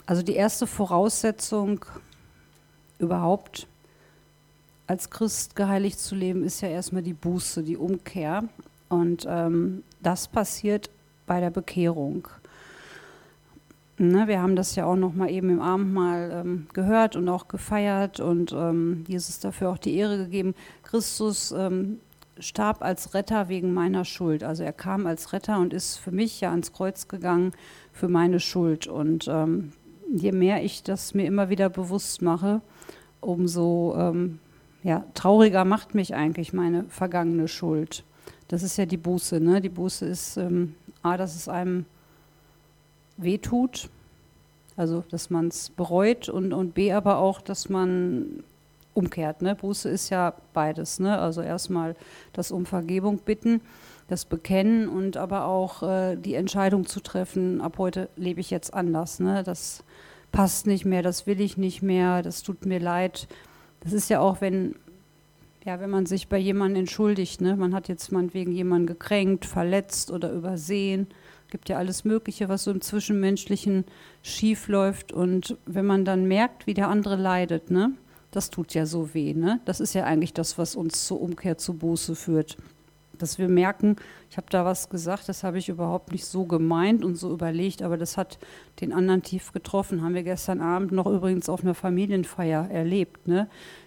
Also die erste Voraussetzung überhaupt als Christ geheiligt zu leben, ist ja erstmal die Buße, die Umkehr. Und das passiert bei der Bekehrung. Ne, wir haben das ja auch noch mal eben im Abendmahl gehört und auch gefeiert und Jesus dafür auch die Ehre gegeben. Christus starb als Retter wegen meiner Schuld. Also er kam als Retter und ist für mich ja ans Kreuz gegangen für meine Schuld. Und je mehr ich das mir immer wieder bewusst mache, umso trauriger macht mich eigentlich meine vergangene Schuld. Das ist ja die Buße. Ne? Die Buße ist A, dass es einem wehtut, also dass man es bereut und B, aber auch, dass man umkehrt. Ne? Buße ist ja beides. Ne? Also erstmal das um Vergebung bitten, das Bekennen und aber auch die Entscheidung zu treffen, ab heute lebe ich jetzt anders. Ne? Das passt nicht mehr, das will ich nicht mehr, das tut mir leid. Das ist ja auch, wenn man sich bei jemandem entschuldigt, ne? Man hat jetzt meinetwegen jemanden gekränkt, verletzt oder übersehen. Gibt ja alles Mögliche, was so im Zwischenmenschlichen schief läuft. Und wenn man dann merkt, wie der andere leidet, ne? Das tut ja so weh. Ne? Das ist ja eigentlich das, was uns zur Umkehr, zur Buße führt. Dass wir merken, ich habe da was gesagt, das habe ich überhaupt nicht so gemeint und so überlegt, aber das hat den anderen tief getroffen. Haben wir gestern Abend noch übrigens auf einer Familienfeier erlebt, ne?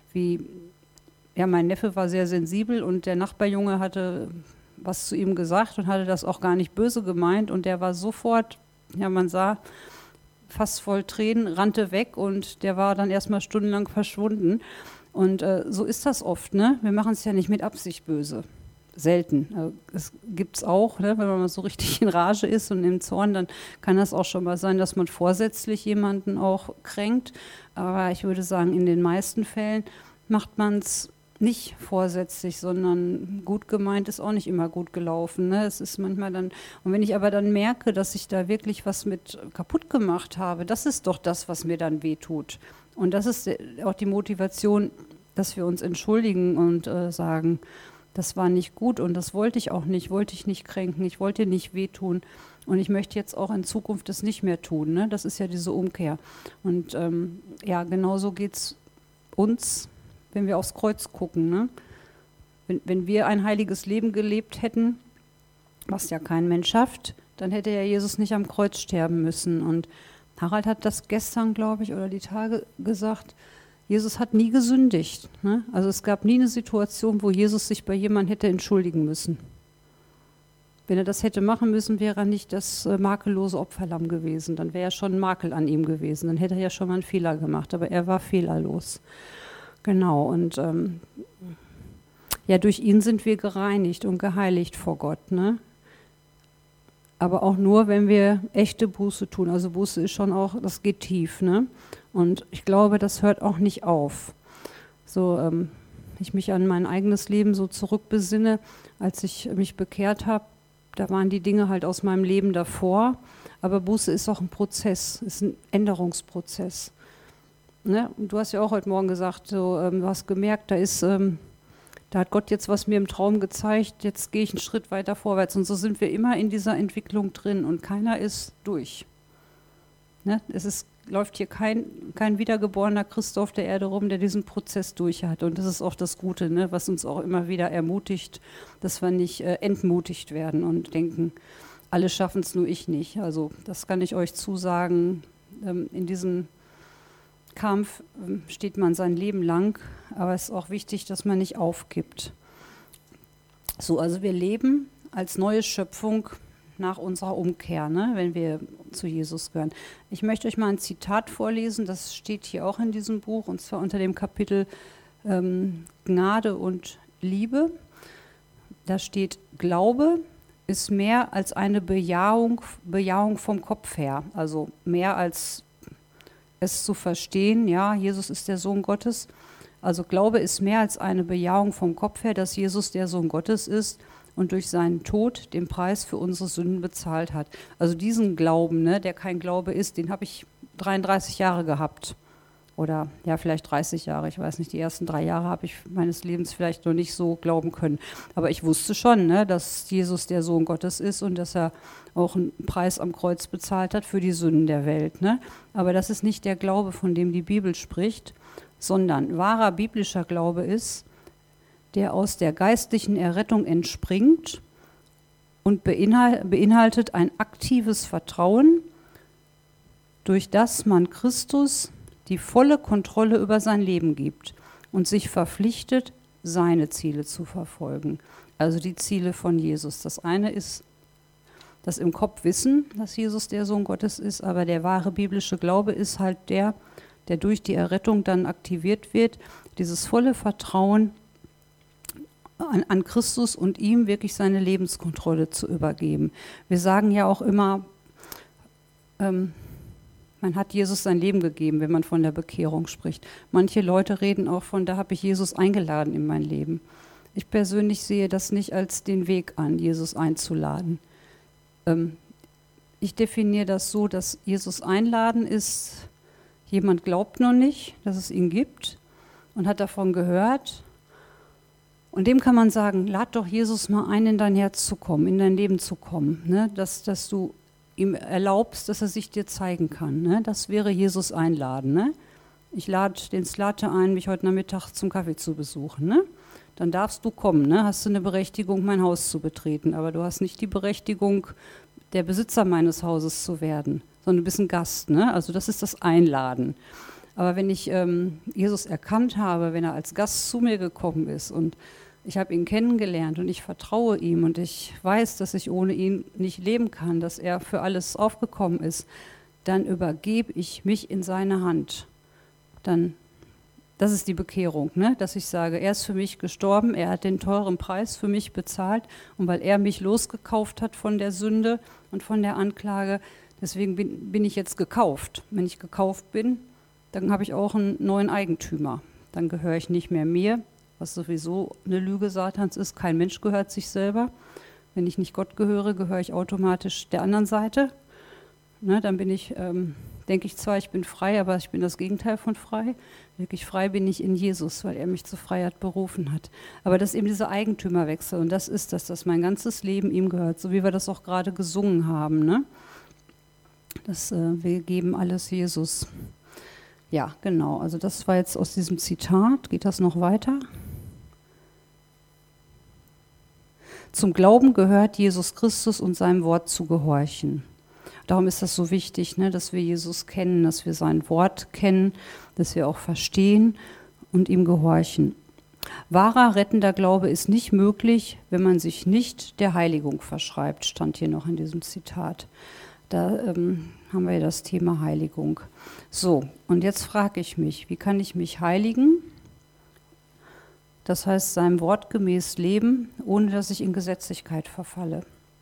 Mein Neffe war sehr sensibel und der Nachbarjunge hatte was zu ihm gesagt und hatte das auch gar nicht böse gemeint und der war sofort, man sah, fast voll Tränen, rannte weg und der war dann erstmal stundenlang verschwunden. Und so ist das oft, ne? Wir machen es ja nicht mit Absicht böse. Selten. Es gibt es auch, ne? Wenn man mal so richtig in Rage ist und im Zorn, dann kann das auch schon mal sein, dass man vorsätzlich jemanden auch kränkt. Aber ich würde sagen, in den meisten Fällen macht man es nicht vorsätzlich, sondern gut gemeint ist auch nicht immer gut gelaufen. Ne? Es ist manchmal dann, und wenn ich aber dann merke, dass ich da wirklich was mit kaputt gemacht habe, das ist doch das, was mir dann wehtut. Und das ist auch die Motivation, dass wir uns entschuldigen und sagen, das war nicht gut und das wollte ich auch nicht, wollte ich nicht kränken, ich wollte nicht wehtun und ich möchte jetzt auch in Zukunft das nicht mehr tun. Ne? Das ist ja diese Umkehr. Und genauso geht es uns, wenn wir aufs Kreuz gucken. Ne? Wenn wir ein heiliges Leben gelebt hätten, was ja kein Mensch schafft, dann hätte ja Jesus nicht am Kreuz sterben müssen. Und Harald hat das gestern, glaube ich, oder die Tage gesagt, Jesus hat nie gesündigt. Ne? Also es gab nie eine Situation, wo Jesus sich bei jemandem hätte entschuldigen müssen. Wenn er das hätte machen müssen, wäre er nicht das makellose Opferlamm gewesen. Dann wäre ja schon ein Makel an ihm gewesen. Dann hätte er ja schon mal einen Fehler gemacht. Aber er war fehlerlos. Genau, und durch ihn sind wir gereinigt und geheiligt vor Gott. Ne? Aber auch nur, wenn wir echte Buße tun. Also Buße ist schon auch, das geht tief. Ne? Und ich glaube, das hört auch nicht auf. So, ich mich an mein eigenes Leben so zurückbesinne, als ich mich bekehrt habe, da waren die Dinge halt aus meinem Leben davor. Aber Buße ist auch ein Prozess, ist ein Änderungsprozess. Ne? Und du hast ja auch heute Morgen gesagt, so, du hast gemerkt, da hat Gott jetzt was mir im Traum gezeigt, jetzt gehe ich einen Schritt weiter vorwärts. Und so sind wir immer in dieser Entwicklung drin und keiner ist durch. Ne? Läuft hier kein wiedergeborener Christ auf der Erde rum, der diesen Prozess durch hat. Und das ist auch das Gute, ne? Was uns auch immer wieder ermutigt, dass wir nicht entmutigt werden und denken, alle schaffen es, nur ich nicht. Also das kann ich euch zusagen, in diesem Kampf steht man sein Leben lang, aber es ist auch wichtig, dass man nicht aufgibt. So, also wir leben als neue Schöpfung nach unserer Umkehr, ne, wenn wir zu Jesus gehören. Ich möchte euch mal ein Zitat vorlesen, das steht hier auch in diesem Buch, und zwar unter dem Kapitel Gnade und Liebe. Da steht, Glaube ist mehr als eine Bejahung vom Kopf her, also mehr als es zu verstehen, ja, Jesus ist der Sohn Gottes. Also Glaube ist mehr als eine Bejahung vom Kopf her, dass Jesus der Sohn Gottes ist und durch seinen Tod den Preis für unsere Sünden bezahlt hat. Also diesen Glauben, ne, der kein Glaube ist, den habe ich 33 Jahre gehabt. Oder ja, vielleicht 30 Jahre, ich weiß nicht, die ersten 3 Jahre habe ich meines Lebens vielleicht noch nicht so glauben können. Aber ich wusste schon, ne, dass Jesus der Sohn Gottes ist und dass er auch einen Preis am Kreuz bezahlt hat für die Sünden der Welt. Ne? Aber das ist nicht der Glaube, von dem die Bibel spricht, sondern wahrer biblischer Glaube ist, der aus der geistlichen Errettung entspringt und beinhaltet ein aktives Vertrauen, durch das man Christus die volle Kontrolle über sein Leben gibt und sich verpflichtet, seine Ziele zu verfolgen. Also die Ziele von Jesus. Das eine ist das im Kopf wissen, dass Jesus der Sohn Gottes ist, aber der wahre biblische Glaube ist halt der durch die Errettung dann aktiviert wird, dieses volle Vertrauen an Christus und ihm wirklich seine Lebenskontrolle zu übergeben. Wir sagen ja auch immer, man hat Jesus sein Leben gegeben, wenn man von der Bekehrung spricht. Manche Leute reden auch von, da habe ich Jesus eingeladen in mein Leben. Ich persönlich sehe das nicht als den Weg an, Jesus einzuladen. Ich definiere das so, dass Jesus einladen ist, jemand glaubt noch nicht, dass es ihn gibt und hat davon gehört. Und dem kann man sagen, lad doch Jesus mal ein, in dein Herz zu kommen, in dein Leben zu kommen, ne? Dass du ihm erlaubst, dass er sich dir zeigen kann. Ne? Das wäre Jesus einladen. Ne? Ich lade den Slate ein, mich heute Nachmittag zum Kaffee zu besuchen. Ne? Dann darfst du kommen. Ne? Hast du eine Berechtigung, mein Haus zu betreten. Aber du hast nicht die Berechtigung, der Besitzer meines Hauses zu werden, sondern du bist ein Gast. Ne? Also das ist das Einladen. Aber wenn ich Jesus erkannt habe, wenn er als Gast zu mir gekommen ist und ich habe ihn kennengelernt und ich vertraue ihm und ich weiß, dass ich ohne ihn nicht leben kann, dass er für alles aufgekommen ist, dann übergebe ich mich in seine Hand. Das ist die Bekehrung, ne? Dass ich sage, er ist für mich gestorben, er hat den teuren Preis für mich bezahlt und weil er mich losgekauft hat von der Sünde und von der Anklage, deswegen bin ich jetzt gekauft. Wenn ich gekauft bin, dann habe ich auch einen neuen Eigentümer. Dann gehöre ich nicht mehr mir, was sowieso eine Lüge Satans ist. Kein Mensch gehört sich selber. Wenn ich nicht Gott gehöre, gehöre ich automatisch der anderen Seite. Ne, dann bin ich, denke ich zwar, ich bin frei, aber ich bin das Gegenteil von frei. Wirklich frei bin ich in Jesus, weil er mich zur Freiheit berufen hat. Aber das ist eben dieser Eigentümerwechsel und das ist das, dass mein ganzes Leben ihm gehört, so wie wir das auch gerade gesungen haben. Ne? Wir geben alles Jesus. Ja, genau. Also das war jetzt aus diesem Zitat. Geht das noch weiter? Zum Glauben gehört Jesus Christus und seinem Wort zu gehorchen. Darum ist das so wichtig, ne, dass wir Jesus kennen, dass wir sein Wort kennen, dass wir auch verstehen und ihm gehorchen. Wahrer rettender Glaube ist nicht möglich, wenn man sich nicht der Heiligung verschreibt, stand hier noch in diesem Zitat. Da haben wir ja das Thema Heiligung. So, und jetzt frage ich mich, wie kann ich mich heiligen? Das heißt, seinem Wort gemäß leben, ohne dass ich in Gesetzlichkeit verfalle.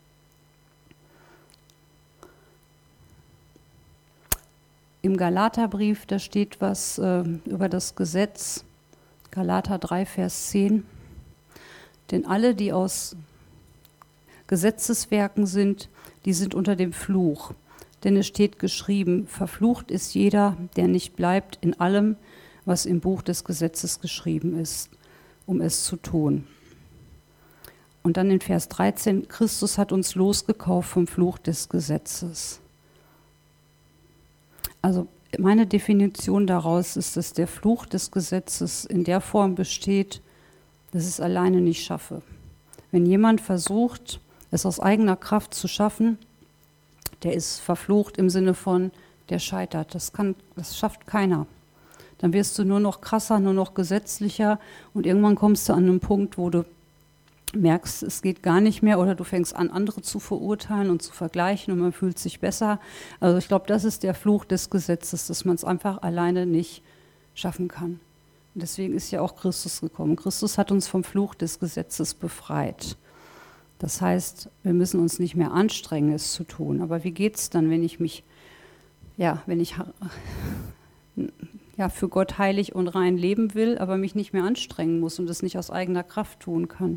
Im Galaterbrief, da steht was über das Gesetz, Galater 3, Vers 10. Denn alle, die aus Gesetzeswerken sind, die sind unter dem Fluch. Denn es steht geschrieben, verflucht ist jeder, der nicht bleibt in allem, was im Buch des Gesetzes geschrieben ist, um es zu tun. Und dann in Vers 13, Christus hat uns losgekauft vom Fluch des Gesetzes. Also meine Definition daraus ist, dass der Fluch des Gesetzes in der Form besteht, dass ich es alleine nicht schaffe. Wenn jemand versucht, es aus eigener Kraft zu schaffen, der ist verflucht im Sinne von, der scheitert. Das schafft keiner. Dann wirst du nur noch krasser, nur noch gesetzlicher und irgendwann kommst du an einen Punkt, wo du merkst, es geht gar nicht mehr oder du fängst an, andere zu verurteilen und zu vergleichen und man fühlt sich besser. Also ich glaube, das ist der Fluch des Gesetzes, dass man es einfach alleine nicht schaffen kann. Und deswegen ist ja auch Christus gekommen. Christus hat uns vom Fluch des Gesetzes befreit. Das heißt, wir müssen uns nicht mehr anstrengen, es zu tun. Aber wie geht es dann, wenn ich für Gott heilig und rein leben will, aber mich nicht mehr anstrengen muss und es nicht aus eigener Kraft tun kann?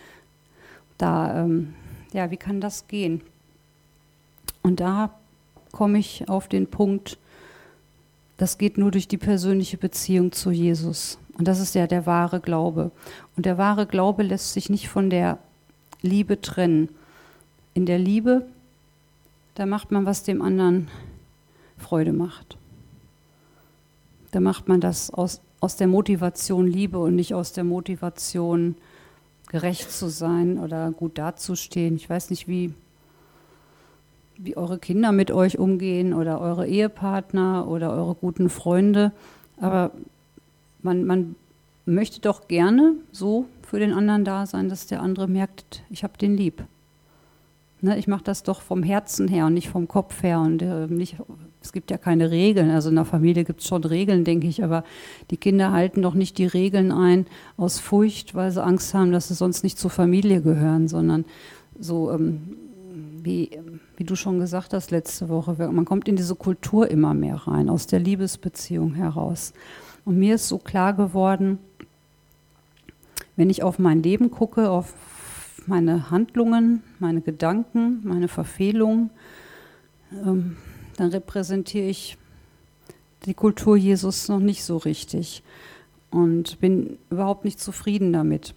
Wie kann das gehen? Und da komme ich auf den Punkt, das geht nur durch die persönliche Beziehung zu Jesus. Und das ist ja der wahre Glaube. Und der wahre Glaube lässt sich nicht von der Liebe trennen. In der Liebe, da macht man, was dem anderen Freude macht. Da macht man das aus der Motivation Liebe und nicht aus der Motivation gerecht zu sein oder gut dazustehen. Ich weiß nicht, wie eure Kinder mit euch umgehen oder eure Ehepartner oder eure guten Freunde, aber man möchte doch gerne so für den anderen da sein, dass der andere merkt, ich habe den lieb. Ne, ich mache das doch vom Herzen her und nicht vom Kopf her. Und es gibt ja keine Regeln. Also in der Familie gibt es schon Regeln, denke ich, aber die Kinder halten doch nicht die Regeln ein aus Furcht, weil sie Angst haben, dass sie sonst nicht zur Familie gehören, sondern so, wie du schon gesagt hast letzte Woche, man kommt in diese Kultur immer mehr rein, aus der Liebesbeziehung heraus. Und mir ist so klar geworden, wenn ich auf mein Leben gucke, auf meine Handlungen, meine Gedanken, meine Verfehlungen, dann repräsentiere ich die Kultur Jesus noch nicht so richtig und bin überhaupt nicht zufrieden damit.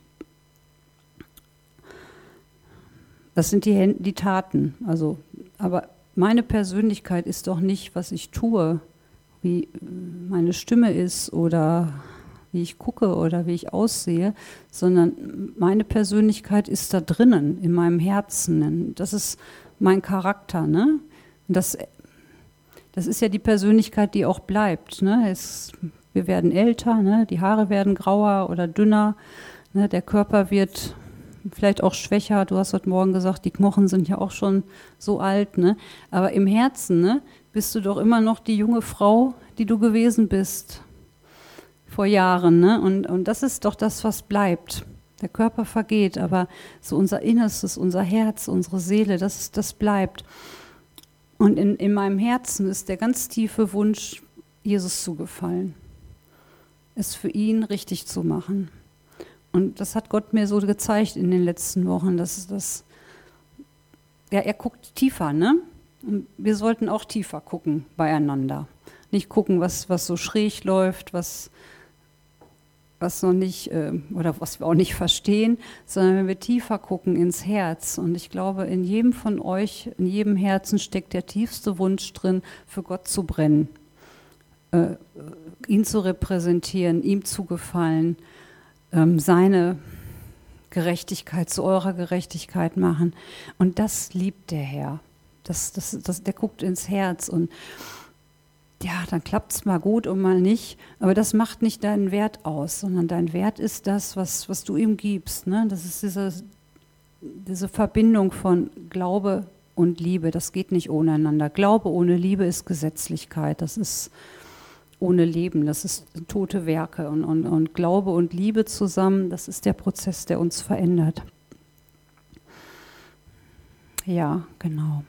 Das sind die Taten, aber meine Persönlichkeit ist doch nicht, was ich tue, wie meine Stimme ist oder wie ich gucke oder wie ich aussehe, sondern meine Persönlichkeit ist da drinnen, in meinem Herzen. Das ist mein Charakter, ne? Das ist ja die Persönlichkeit, die auch bleibt, ne? Wir werden älter, ne? Die Haare werden grauer oder dünner, ne? Der Körper wird vielleicht auch schwächer. Du hast heute Morgen gesagt, die Knochen sind ja auch schon so alt, ne? Aber im Herzen, ne, bist du doch immer noch die junge Frau, die du gewesen bist vor Jahren, ne? Und das ist doch das, was bleibt. Der Körper vergeht, aber so unser Innerstes, unser Herz, unsere Seele, das bleibt. Und in meinem Herzen ist der ganz tiefe Wunsch, Jesus zu gefallen, es für ihn richtig zu machen. Und das hat Gott mir so gezeigt in den letzten Wochen, er guckt tiefer, ne? Und wir sollten auch tiefer gucken beieinander. Nicht gucken, was so schräg läuft, was noch nicht, oder was wir auch nicht verstehen, sondern wenn wir tiefer gucken ins Herz. Und ich glaube, in jedem von euch, in jedem Herzen steckt der tiefste Wunsch drin, für Gott zu brennen, ihn zu repräsentieren, ihm zu gefallen, seine Gerechtigkeit zu eurer Gerechtigkeit machen. Und das liebt der Herr. Der guckt ins Herz und ja, dann klappt es mal gut und mal nicht. Aber das macht nicht deinen Wert aus, sondern dein Wert ist das, was du ihm gibst. Ne? Das ist diese Verbindung von Glaube und Liebe. Das geht nicht ohne einander. Glaube ohne Liebe ist Gesetzlichkeit. Das ist ohne Leben. Das ist tote Werke. Und Glaube und Liebe zusammen, das ist der Prozess, der uns verändert. Ja, genau.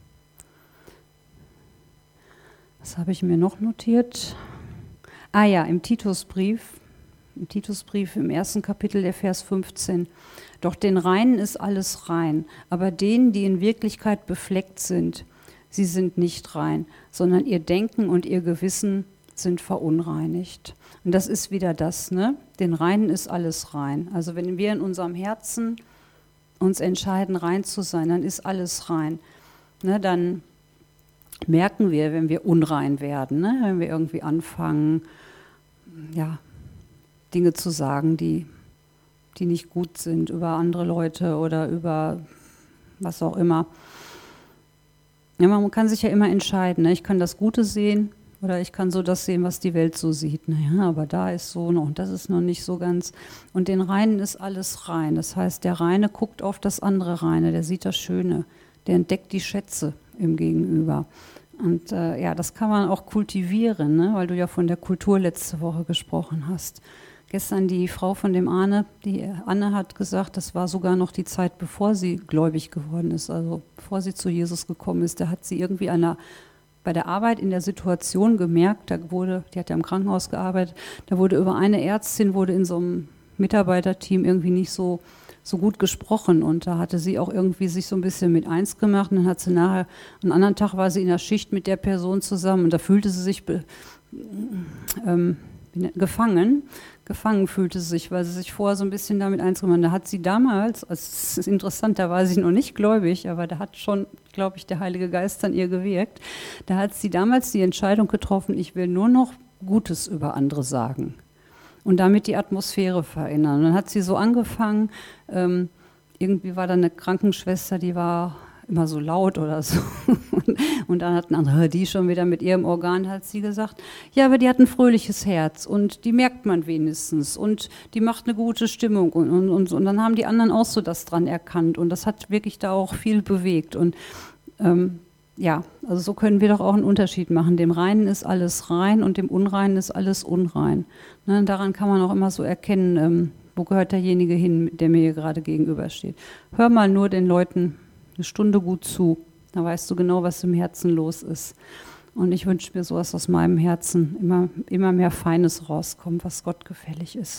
Was habe ich mir noch notiert? Ah ja, im Titusbrief im 1. Kapitel, der Vers 15. Doch den Reinen ist alles rein, aber denen, die in Wirklichkeit befleckt sind, sie sind nicht rein, sondern ihr Denken und ihr Gewissen sind verunreinigt. Und das ist wieder das, ne? Den Reinen ist alles rein. Also wenn wir in unserem Herzen uns entscheiden, rein zu sein, dann ist alles rein. Ne? Dann merken wir, wenn wir unrein werden, ne? Wenn wir irgendwie anfangen, ja, Dinge zu sagen, die nicht gut sind über andere Leute oder über was auch immer. Ja, man kann sich ja immer entscheiden, ne? Ich kann das Gute sehen oder ich kann so das sehen, was die Welt so sieht. Naja, aber da ist so noch und das ist noch nicht so ganz. Und den Reinen ist alles rein. Das heißt, der Reine guckt auf das andere Reine, der sieht das Schöne, der entdeckt die Schätze im Gegenüber. Und ja, das kann man auch kultivieren, ne? Weil du ja von der Kultur letzte Woche gesprochen hast. Gestern die Frau von dem Arne, die Anne hat gesagt, das war sogar noch die Zeit, bevor sie gläubig geworden ist, also bevor sie zu Jesus gekommen ist. Da hat sie irgendwie bei der Arbeit in der Situation gemerkt, die hat ja im Krankenhaus gearbeitet, da wurde über eine Ärztin, wurde in so einem Mitarbeiterteam irgendwie nicht so gut gesprochen und da hatte sie auch irgendwie sich so ein bisschen mit eins gemacht und dann hat sie nachher, einen anderen Tag war sie in der Schicht mit der Person zusammen und da fühlte sie sich gefangen fühlte sie sich, weil sie sich vorher so ein bisschen damit einzugemacht hat. Da hat sie damals, also es ist interessant, da war sie noch nicht gläubig, aber da hat schon, glaube ich, der Heilige Geist an ihr gewirkt. Da hat sie damals die Entscheidung getroffen, ich will nur noch Gutes über andere sagen und damit die Atmosphäre verändern. Und dann hat sie so angefangen, irgendwie war da eine Krankenschwester, die war immer so laut oder so. Und dann hat ein anderer, die schon wieder mit ihrem Organ, hat sie gesagt, ja, aber die hat ein fröhliches Herz und die merkt man wenigstens und die macht eine gute Stimmung. Und dann haben die anderen auch so das dran erkannt und das hat wirklich da auch viel bewegt. Und ja, also so können wir doch auch einen Unterschied machen. Dem Reinen ist alles rein und dem Unreinen ist alles unrein. Ne, daran kann man auch immer so erkennen, wo gehört derjenige hin, der mir hier gerade gegenübersteht. Hör mal nur den Leuten eine Stunde gut zu. Da weißt du genau, was im Herzen los ist. Und ich wünsche mir sowas aus meinem Herzen, immer mehr Feines rauskommt, was Gott gefällig ist.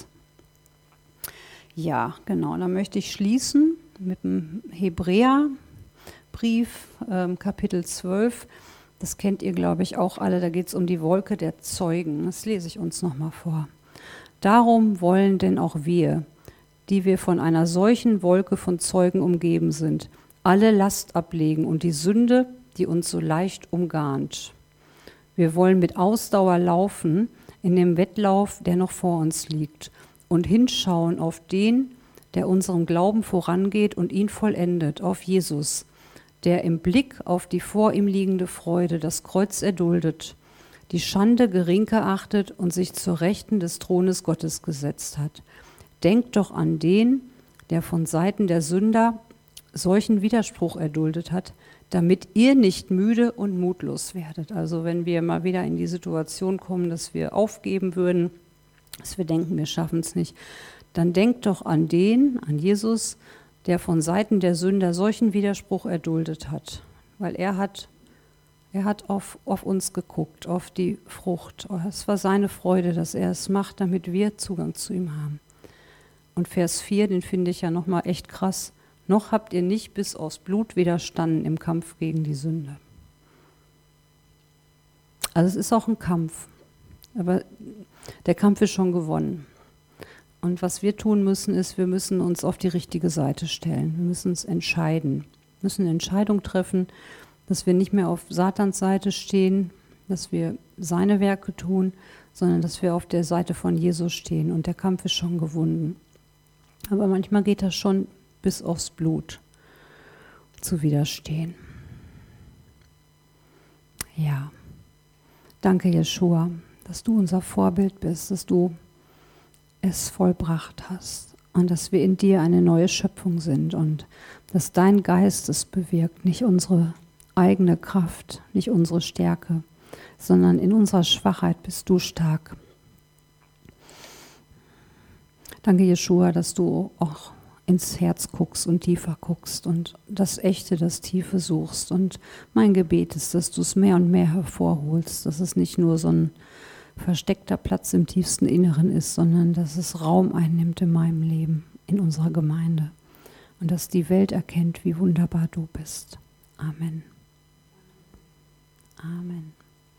Ja, genau. Und dann möchte ich schließen mit dem Hebräerbrief, Kapitel 12. Das kennt ihr, glaube ich, auch alle. Da geht es um die Wolke der Zeugen. Das lese ich uns nochmal vor. Darum wollen denn auch wir, die wir von einer solchen Wolke von Zeugen umgeben sind, alle Last ablegen und die Sünde, die uns so leicht umgarnt. Wir wollen mit Ausdauer laufen in dem Wettlauf, der noch vor uns liegt, und hinschauen auf den, der unserem Glauben vorangeht und ihn vollendet, auf Jesus, der im Blick auf die vor ihm liegende Freude das Kreuz erduldet, die Schande gering geachtet und sich zur Rechten des Thrones Gottes gesetzt hat. Denkt doch an den, der von Seiten der Sünder solchen Widerspruch erduldet hat, damit ihr nicht müde und mutlos werdet. Also wenn wir mal wieder in die Situation kommen, dass wir aufgeben würden, dass wir denken, wir schaffen es nicht, dann denkt doch an den, an Jesus, der von Seiten der Sünder solchen Widerspruch erduldet hat. Weil er hat auf uns geguckt, auf die Frucht. Es war seine Freude, dass er es macht, damit wir Zugang zu ihm haben. Und Vers 4, den finde ich ja nochmal echt krass. Noch habt ihr nicht bis aufs Blut widerstanden im Kampf gegen die Sünde. Also es ist auch ein Kampf, aber der Kampf ist schon gewonnen. Und was wir tun müssen, ist, wir müssen uns auf die richtige Seite stellen. Wir müssen uns entscheiden. Wir müssen eine Entscheidung treffen, dass wir nicht mehr auf Satans Seite stehen, dass wir seine Werke tun, sondern dass wir auf der Seite von Jesus stehen. Und der Kampf ist schon gewonnen. Aber manchmal geht das schon bis aufs Blut zu widerstehen. Ja, danke Jeschua, dass du unser Vorbild bist, dass du es vollbracht hast und dass wir in dir eine neue Schöpfung sind und dass dein Geist es bewirkt, nicht unsere eigene Kraft, nicht unsere Stärke, sondern in unserer Schwachheit bist du stark. Danke Jeschua, dass du auch ins Herz guckst und tiefer guckst und das Echte, das Tiefe suchst. Und mein Gebet ist, dass du es mehr und mehr hervorholst, dass es nicht nur so ein versteckter Platz im tiefsten Inneren ist, sondern dass es Raum einnimmt in meinem Leben, in unserer Gemeinde. Und dass die Welt erkennt, wie wunderbar du bist. Amen. Amen.